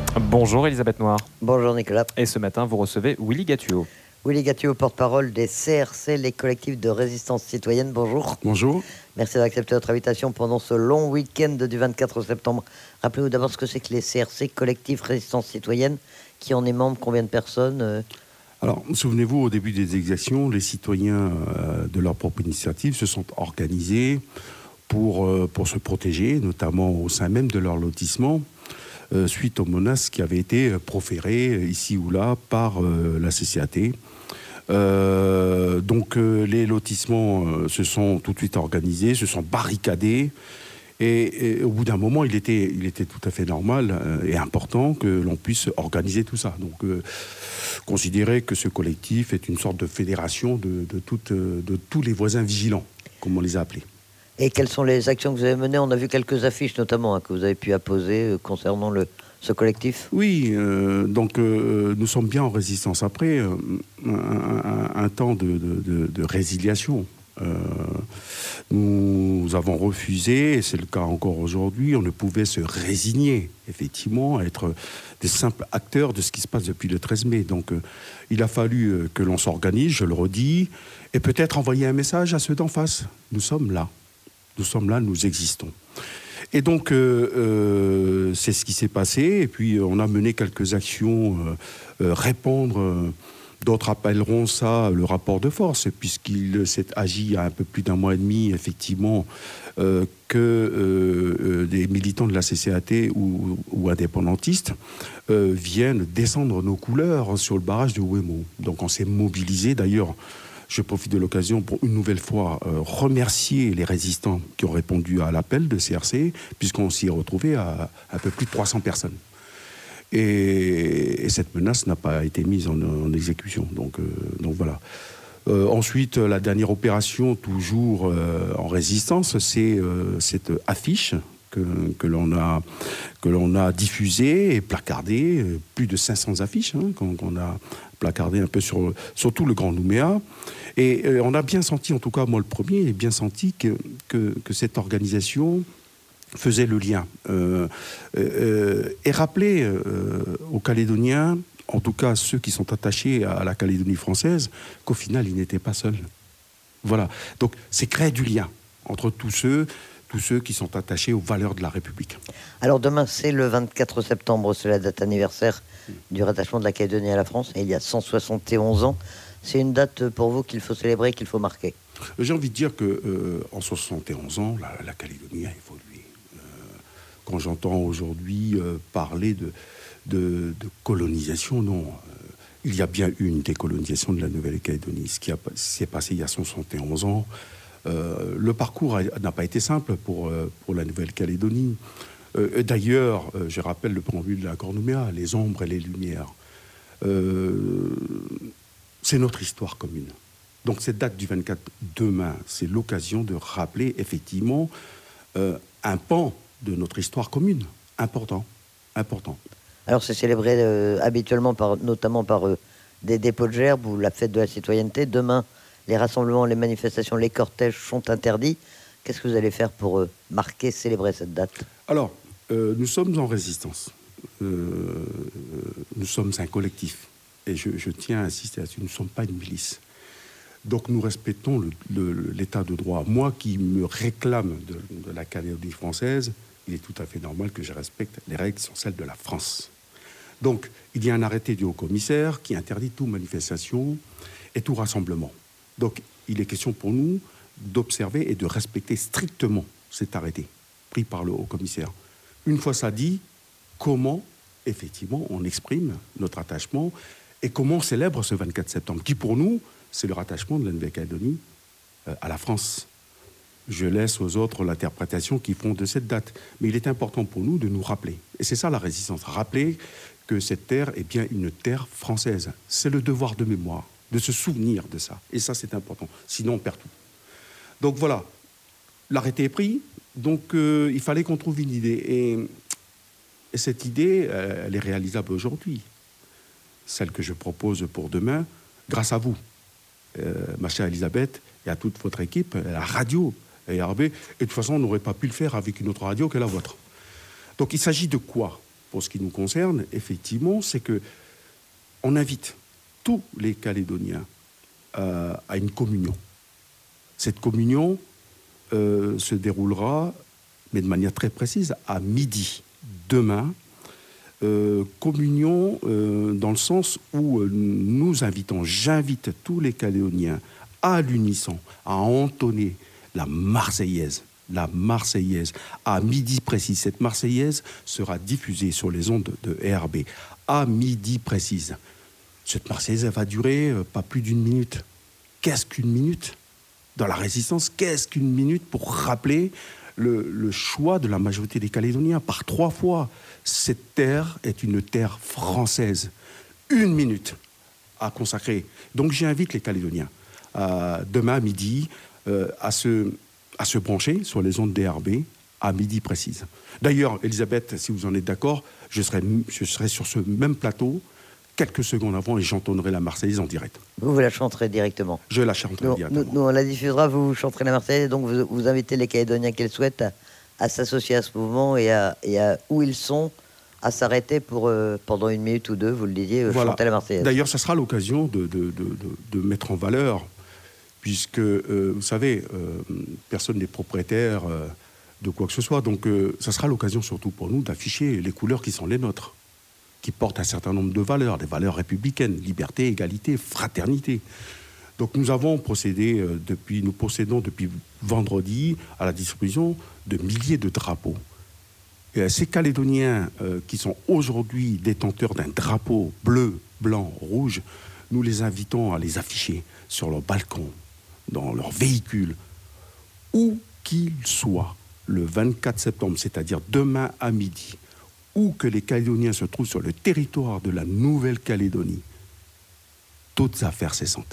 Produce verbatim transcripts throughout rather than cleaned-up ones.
Bonjour Elisabeth Noir. Bonjour Nicolas. Et ce matin, vous recevez Willy Gattuo. Willy Gattuo, porte-parole des C R C, les collectifs de résistance citoyenne. Bonjour. Bonjour. Merci d'avoir accepté notre invitation pendant ce long week-end du vingt-quatre septembre. Rappelez-vous d'abord ce que c'est que les C R C, collectifs résistance citoyenne. Qui en est membre, combien de personnes euh... Alors, souvenez-vous, au début des exactions, les citoyens euh, de leur propre initiative se sont organisés pour, euh, pour se protéger, notamment au sein même de leur lotissement, euh, suite aux menaces qui avaient été proférées ici ou là par euh, la C C A T. Euh, donc euh, les lotissements euh, se sont tout de suite organisés, se sont barricadés. Et, et au bout d'un moment, il était, il était tout à fait normal euh, et important que l'on puisse organiser tout ça. Donc, euh, considérer que ce collectif est une sorte de fédération de, de, toute, de tous les voisins vigilants, comme on les a appelés. Et quelles sont les actions que vous avez menées? On a vu quelques affiches, notamment, hein, que vous avez pu apposer euh, concernant le, ce collectif. Oui, euh, donc euh, nous sommes bien en résistance. Après euh, un, un, un temps de, de, de, de résiliation. Euh, nous avons refusé, et c'est le cas encore aujourd'hui, on ne pouvait se résigner, effectivement, à être des simples acteurs de ce qui se passe depuis le treize mai. Donc, euh, il a fallu euh, que l'on s'organise, je le redis, et peut-être envoyer un message à ceux d'en face. Nous sommes là. Nous sommes là, nous existons. Et donc, euh, euh, c'est ce qui s'est passé. Et puis, on a mené quelques actions, euh, euh, répondre... Euh, D'autres appelleront ça le rapport de force, puisqu'il s'est agi il y a un peu plus d'un mois et demi, effectivement, euh, que euh, euh, des militants de la C C A T ou, ou indépendantistes euh, viennent descendre nos couleurs sur le barrage de Ouémou. Donc on s'est mobilisés. D'ailleurs, je profite de l'occasion pour une nouvelle fois euh, remercier les résistants qui ont répondu à l'appel de C R C, puisqu'on s'y est retrouvé à un peu plus de trois cents personnes. Et, et cette menace n'a pas été mise en, en exécution. Donc, euh, donc voilà. Euh, ensuite, la dernière opération, toujours euh, en résistance, c'est euh, cette affiche que, que l'on a, que l'on a diffusée et placardée. Plus de cinq cents affiches hein, qu'on, qu'on a placardées un peu sur, sur tout le Grand Nouméa. Et euh, on a bien senti, en tout cas moi le premier, j'ai bien senti que, que, que cette organisation faisait le lien euh, euh, et rappelait euh, aux Calédoniens, en tout cas ceux qui sont attachés à la Calédonie française, qu'au final, ils n'étaient pas seuls. Voilà. Donc, c'est créer du lien entre tous ceux, tous ceux qui sont attachés aux valeurs de la République. Alors, demain, c'est le vingt-quatre septembre, c'est la date anniversaire du rattachement de la Calédonie à la France, et il y a cent soixante et onze ans. C'est une date pour vous qu'il faut célébrer, qu'il faut marquer? J'ai envie de dire qu'en euh, soixante et onze ans, la, la Calédonie a évolué. Quand j'entends aujourd'hui euh, parler de, de, de colonisation, non. Euh, il y a bien eu une décolonisation de la Nouvelle-Calédonie. Ce qui a, s'est passé il y a soixante et onze ans. Euh, le parcours a, n'a pas été simple pour, euh, pour la Nouvelle-Calédonie. Euh, d'ailleurs, euh, je rappelle le préambule de l'accord Nouméa, les ombres et les lumières. Euh, c'est notre histoire commune. Donc cette date du vingt-quatre, demain, c'est l'occasion de rappeler effectivement euh, un pan de notre histoire commune. Important. Important. Alors, c'est célébré euh, habituellement, par, notamment par euh, des dépôts de gerbes ou la fête de la citoyenneté. Demain, les rassemblements, les manifestations, les cortèges sont interdits. Qu'est-ce que vous allez faire pour euh, marquer, célébrer cette date? Alors, euh, nous sommes en résistance. Euh, nous sommes un collectif. Et je, je tiens à insister là-dessus, nous ne sommes pas une milice. Donc nous respectons le, le, l'état de droit. Moi qui me réclame de, de la Calédonie française, il est tout à fait normal que je respecte les règles qui sont celles de la France. Donc il y a un arrêté du haut-commissaire qui interdit toute manifestation et tout rassemblement. Donc il est question pour nous d'observer et de respecter strictement cet arrêté pris par le haut-commissaire. Une fois ça dit, comment effectivement on exprime notre attachement et comment on célèbre ce vingt-quatre septembre, qui pour nous, c'est le rattachement de la Nouvelle-Calédonie euh, à la France. Je laisse aux autres l'interprétation qu'ils font de cette date. Mais il est important pour nous de nous rappeler. Et c'est ça la résistance. Rappeler que cette terre est bien une terre française. C'est le devoir de mémoire, de se souvenir de ça. Et ça, c'est important. Sinon, on perd tout. Donc voilà, l'arrêté est pris. Donc euh, il fallait qu'on trouve une idée. Et, et cette idée, euh, elle est réalisable aujourd'hui. Celle que je propose pour demain, grâce à vous. Euh, ma chère Elisabeth, et à toute votre équipe, la radio et R B, et de toute façon, on n'aurait pas pu le faire avec une autre radio que la vôtre. Donc, il s'agit de quoi? pour ce qui nous concerne, effectivement, c'est que on invite tous les Calédoniens euh, à une communion. Cette communion euh, se déroulera, mais de manière très précise, à midi, demain. Euh, communion euh, dans le sens où euh, nous invitons, j'invite tous les Calédoniens à l'unisson à entonner la Marseillaise. La Marseillaise, à midi précis. Cette Marseillaise sera diffusée sur les ondes de R B à midi précise. Cette Marseillaise, elle va durer euh, pas plus d'une minute. Qu'est-ce qu'une minute dans la résistance? Qu'est-ce qu'une minute pour rappeler le, le choix de la majorité des Calédoniens par trois fois? Cette terre est une terre française. Une minute à consacrer. Donc j'invite les Calédoniens euh, demain à midi euh, à, se, à se brancher sur les ondes D R B à midi précise. D'ailleurs, Elisabeth, si vous en êtes d'accord, je serai, je serai sur ce même plateau quelques secondes avant et j'entonnerai la Marseillaise en direct. Vous, vous la chanterez directement. Je la chanterai nous, directement. Nous, nous, on la diffusera, vous, vous chanterez la Marseillaise, donc vous, vous invitez les Calédoniens qu'elles souhaitent à, à s'associer à ce mouvement et à, et à où ils sont, à s'arrêter pour, euh, pendant une minute ou deux, vous le disiez, euh, voilà. chanter la Marseillaise. D'ailleurs, ça sera l'occasion de, de, de, de, de mettre en valeur, puisque, euh, vous savez, euh, personne n'est propriétaire euh, de quoi que ce soit, donc euh, ça sera l'occasion surtout pour nous d'afficher les couleurs qui sont les nôtres, qui portent un certain nombre de valeurs, des valeurs républicaines, liberté, égalité, fraternité. Donc nous avons procédé, euh, depuis, nous procédons depuis vendredi à la distribution de milliers de drapeaux. Et ces Calédoniens euh, qui sont aujourd'hui détenteurs d'un drapeau bleu, blanc, rouge, nous les invitons à les afficher sur leur balcon, dans leur véhicule, où qu'ils soient, le vingt-quatre septembre, c'est-à-dire demain à midi, où que les Calédoniens se trouvent sur le territoire de la Nouvelle-Calédonie, toutes affaires cessantes,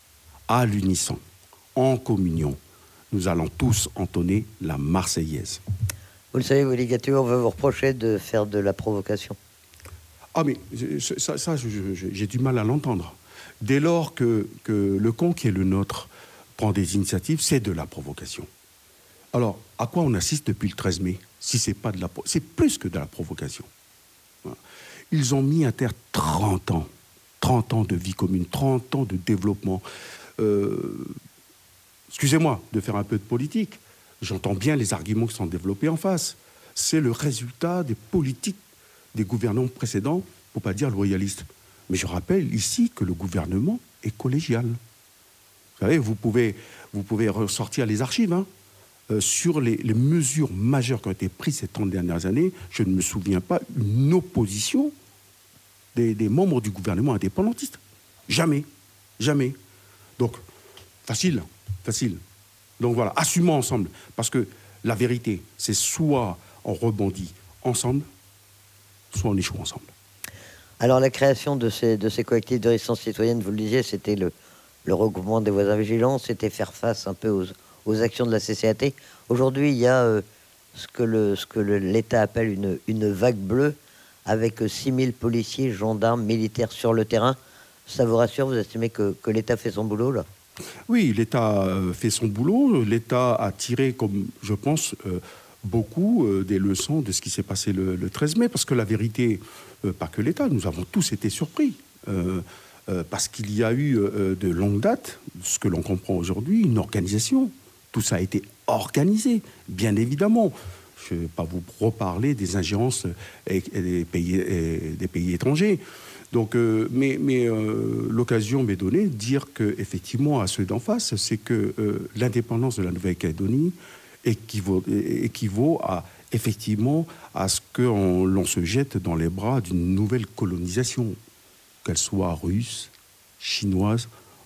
à l'unisson, en communion, nous allons tous entonner la Marseillaise. Vous le savez, Willy Gatuot, on va vous reprocher de faire de la provocation. Ah mais ça, ça je, je, j'ai du mal à l'entendre. Dès lors que, que le camp qui est le nôtre prend des initiatives, c'est de la provocation. Alors, à quoi on assiste depuis le treize mai? Si c'est pas de la, c'est plus que de la provocation. Ils ont mis à terre trente ans, trente ans de vie commune, trente ans de développement. Euh, excusez-moi de faire un peu de politique. J'entends bien les arguments qui sont développés en face. C'est le résultat des politiques des gouvernements précédents, pour pas dire loyalistes. Mais je rappelle ici que le gouvernement est collégial. Vous savez, vous pouvez, vous pouvez ressortir les archives, hein. Euh, sur les, les mesures majeures qui ont été prises ces trente dernières années, je ne me souviens pas une opposition des, des membres du gouvernement indépendantiste. Jamais. Jamais. Donc, facile, facile. Donc voilà, assumons ensemble. Parce que la vérité, c'est soit on rebondit ensemble, soit on échoue ensemble. Alors la création de ces, de ces collectifs de résistance citoyenne, vous le disiez, c'était le, le regroupement des voisins vigilants, c'était faire face un peu aux, aux actions de la C C A T. Aujourd'hui, il y a euh, ce que, le, ce que le, l'État appelle une, une vague bleue, avec six mille policiers, gendarmes, militaires sur le terrain. Ça vous rassure, vous estimez que, que l'État fait son boulot, là? Oui, l'État fait son boulot. L'État a tiré, comme je pense, euh, beaucoup euh, des leçons de ce qui s'est passé le, le treize mai, parce que la vérité, euh, pas que l'État, nous avons tous été surpris, euh, euh, parce qu'il y a eu euh, de longue date, ce que l'on comprend aujourd'hui, une organisation. Tout ça a été organisé, bien évidemment. Je ne vais pas vous reparler des ingérences et, et des, pays, et des pays étrangers. Donc, euh, mais mais euh, l'occasion m'est donnée de dire qu'effectivement, à ceux d'en face, c'est que euh, l'indépendance de la Nouvelle-Calédonie équivaut, équivaut à, effectivement, à ce que on, l'on se jette dans les bras d'une nouvelle colonisation, qu'elle soit russe, chinoise,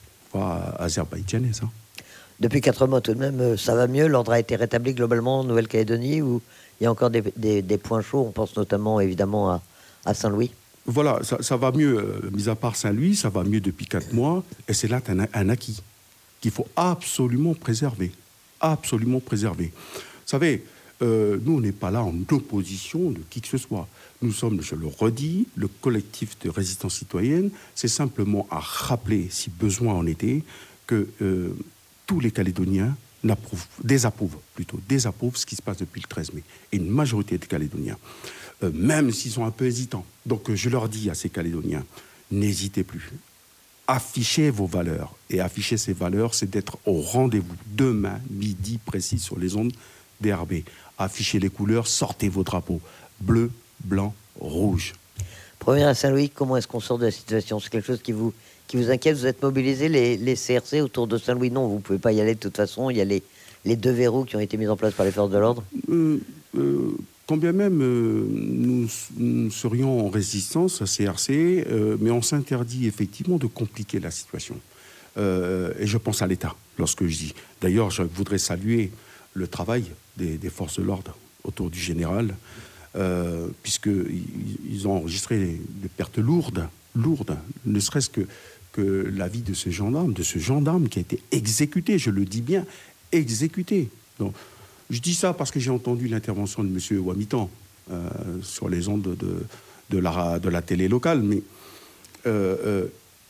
voire azerbaïdjanaise. Hein. Depuis quatre mois, tout de même, ça va mieux? L'ordre a été rétabli globalement en Nouvelle-Calédonie, ou il y a encore des, des, des points chauds? On pense notamment, évidemment, à, à Saint-Louis. Voilà, ça, ça va mieux, euh, mis à part Saint-Louis, ça va mieux depuis quatre mois, et c'est là un, un acquis qu'il faut absolument préserver, absolument préserver. Vous savez, euh, nous, on n'est pas là en opposition de qui que ce soit. Nous sommes, je le redis, le collectif de résistance citoyenne, c'est simplement à rappeler, si besoin en était, que euh, tous les Calédoniens n'approuve, désapprouve plutôt, désapprouve ce qui se passe depuis le treize mai. Et une majorité des Calédoniens, euh, même s'ils sont un peu hésitants. Donc euh, je leur dis à ces Calédoniens, n'hésitez plus. Affichez vos valeurs. Et afficher ces valeurs, c'est d'être au rendez-vous demain, midi précis, sur les ondes D R B. Affichez les couleurs, sortez vos drapeaux. Bleu, blanc, rouge. Première à Saint-Louis, comment est-ce qu'on sort de la situation? C'est quelque chose qui vous, qui vous inquiète? Vous êtes mobilisés, les, les C R C autour de Saint-Louis? Non, vous ne pouvez pas y aller de toute façon. Il y a les, les deux verrous qui ont été mis en place par les forces de l'ordre. euh, euh, Quand bien même euh, nous, nous serions en résistance à C R C, euh, mais on s'interdit effectivement de compliquer la situation. Euh, et je pense à l'État, lorsque je dis. D'ailleurs, je voudrais saluer le travail des, des forces de l'ordre autour du général, euh, puisqu'ils ont enregistré des, des pertes lourdes, lourdes, ne serait-ce que, que la vie de ce gendarme, de ce gendarme qui a été exécuté, je le dis bien, exécuté. Donc, je dis ça parce que j'ai entendu l'intervention de M. Wamitan euh, sur les ondes de, de, de, la, de la télé locale, mais euh,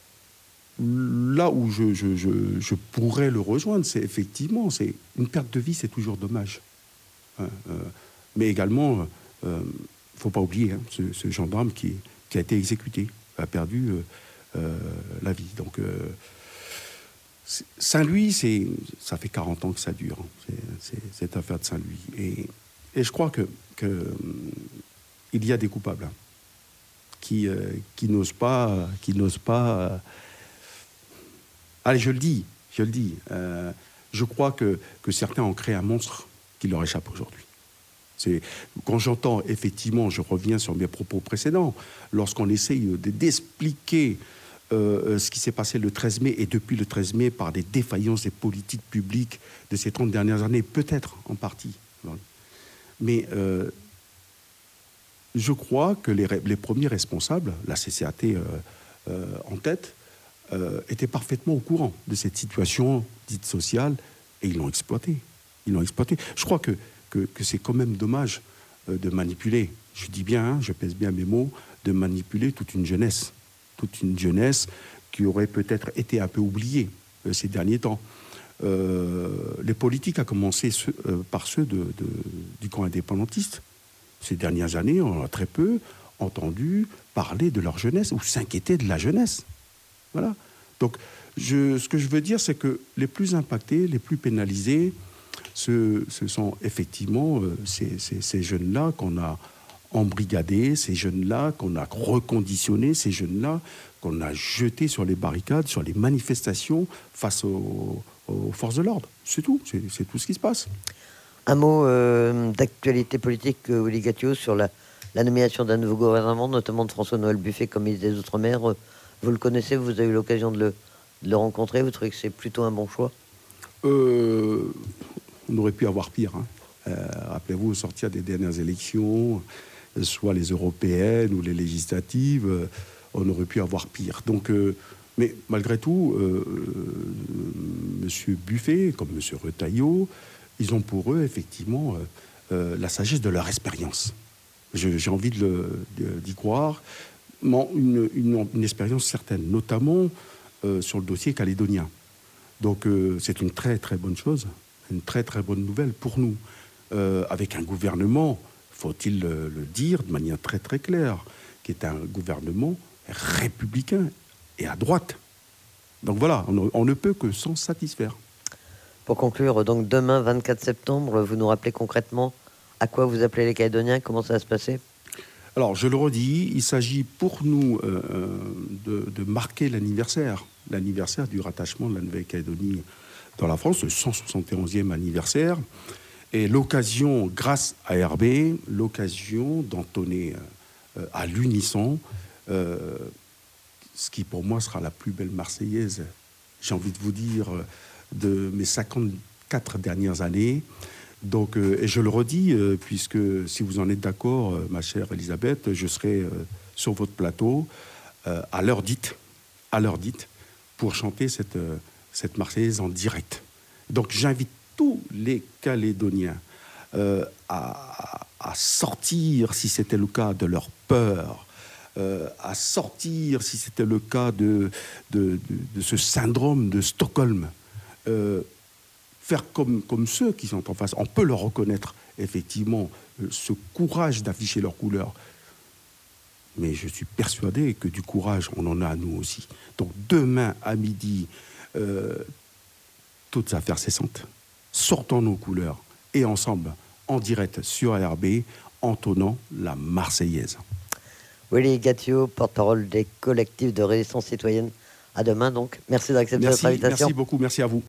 euh, là où je, je, je, je pourrais le rejoindre, c'est effectivement, c'est une perte de vie, c'est toujours dommage. Euh, euh, mais également, il euh, ne faut pas oublier hein, ce, ce gendarme qui, qui a été exécuté, a perdu euh, euh, la vie. Donc, euh, Saint-Louis, c'est, ça fait quarante ans que ça dure, hein, c'est, c'est, cette affaire de Saint-Louis. Et, et je crois que, que il y a des coupables hein, qui, euh, qui n'osent pas, qui n'osent pas. Euh, allez, je le dis, je le dis. Euh, je crois que, que certains ont créé un monstre qui leur échappe aujourd'hui. C'est, quand j'entends, effectivement, je reviens sur mes propos précédents, lorsqu'on essaye d'expliquer euh, ce qui s'est passé le treize mai, et depuis le treize mai, par des défaillances des politiques publiques de ces trente dernières années, peut-être en partie. Mais euh, je crois que les, les premiers responsables, la C C A T euh, euh, en tête, euh, étaient parfaitement au courant de cette situation dite sociale, et ils l'ont exploitée. Ils l'ont exploitée. Je crois que Que, que c'est quand même dommage euh, de manipuler, je dis bien, hein, je pèse bien mes mots, de manipuler toute une jeunesse, toute une jeunesse qui aurait peut-être été un peu oubliée euh, ces derniers temps. Euh, les politiques, à commencer ceux, euh, par ceux de, de, du camp indépendantiste, ces dernières années, on a très peu entendu parler de leur jeunesse ou s'inquiéter de la jeunesse. Voilà. Donc, je, ce que je veux dire, c'est que les plus impactés, les plus pénalisés, Ce, ce sont effectivement euh, ces, ces, ces jeunes-là qu'on a embrigadés, ces jeunes-là qu'on a reconditionnés, ces jeunes-là qu'on a jetés sur les barricades, sur les manifestations face aux, aux forces de l'ordre. C'est tout, c'est, c'est tout ce qui se passe. Un mot euh, d'actualité politique, euh, Willy Gathiou, sur la, la nomination d'un nouveau gouvernement, notamment de François-Noël Buffet comme ministre des Outre-mer. Vous le connaissez, vous avez eu l'occasion de le, de le rencontrer, vous trouvez que c'est plutôt un bon choix? euh, On aurait pu avoir pire. Hein. Euh, rappelez-vous, au sortir des dernières élections, soit les européennes ou les législatives, euh, on aurait pu avoir pire. Donc, euh, mais malgré tout, euh, euh, M. Buffet, comme M. Retailleau, ils ont pour eux, effectivement, euh, euh, la sagesse de leur expérience. Je, j'ai envie de le, de, d'y croire. Mais une, une, une expérience certaine, notamment euh, sur le dossier calédonien. Donc, euh, c'est une très, très bonne chose. Une très très bonne nouvelle pour nous, euh, avec un gouvernement, faut-il le, le dire de manière très très claire, qui est un gouvernement républicain et à droite. Donc voilà, on, on ne peut que s'en satisfaire. Pour conclure, donc demain vingt-quatre septembre, vous nous rappelez concrètement à quoi vous appelez les Calédoniens, comment ça va se passer? Alors je le redis, il s'agit pour nous euh, de, de marquer l'anniversaire, l'anniversaire du rattachement de la Nouvelle-Calédonie dans la France, le cent soixante et onzième anniversaire, et l'occasion, grâce à R B, l'occasion d'entonner euh, à l'unisson euh, ce qui pour moi sera la plus belle Marseillaise, j'ai envie de vous dire, de mes cinquante-quatre dernières années. Donc, euh, et je le redis, euh, puisque si vous en êtes d'accord, euh, ma chère Elisabeth, je serai euh, sur votre plateau euh, à l'heure dite, à l'heure dite, pour chanter cette... Euh, cette Marseillaise en direct. Donc j'invite tous les Calédoniens euh, à, à sortir, si c'était le cas, de leur peur, euh, à sortir, si c'était le cas, de, de, de, de ce syndrome de Stockholm, euh, faire comme, comme ceux qui sont en face. On peut leur reconnaître effectivement euh, ce courage d'afficher leurs couleurs. Mais je suis persuadé que du courage, on en a à nous aussi. Donc demain à midi, euh, toutes affaires cessantes, sortons nos couleurs et ensemble, en direct sur R B, entonnant la Marseillaise. Willy Gatio, porte-parole des collectifs de résistance citoyenne. À demain donc. Merci d'accepter notre Merci, invitation. merci beaucoup, merci à vous.